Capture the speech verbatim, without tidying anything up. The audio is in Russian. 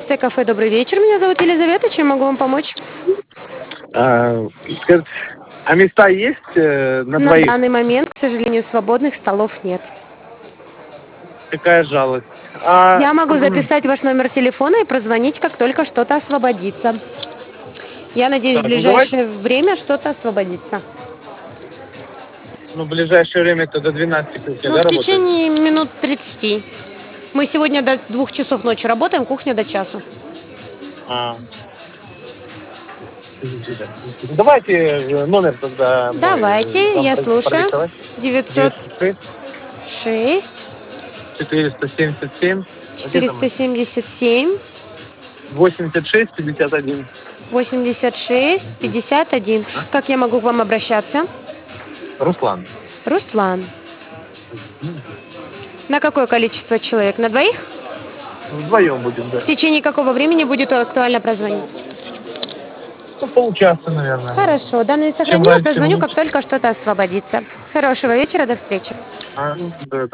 М С кафе, добрый вечер. Меня зовут Елизавета. Чем могу вам помочь? А, скажите, а места есть э, на На двоих? данный момент, к сожалению, свободных столов нет. Какая жалость. А, Я могу записать ваш номер телефона и прозвонить, как только что-то освободится. Я надеюсь, в так, ну давайте, ближайшее время что-то освободится. ну, в ближайшее время это до двенадцати кухня, Ну, да, в работает? течение минут тридцати. Мы сегодня до двух часов ночи работаем, кухня до часу. А, давайте э, номер тогда мой э, Давайте, вам я про- слушаю. продиктовать. девятьсот девятьсот шесть шесть четыреста семьдесят семь. А где там? четыреста семьдесят семь восемьдесят шесть пятьдесят один. восемьдесят шесть пятьдесят один. А? Как я могу к вам обращаться? Руслан. Руслан. На какое количество человек? На двоих? Вдвоем будем, В да. течение какого времени будет актуально прозвонить? Ну, полчаса, наверное. Хорошо, данные Чем сохранила, раньше, тем прозвоню, как лучше. только что-то освободится. Хорошего вечера, до встречи. А, да,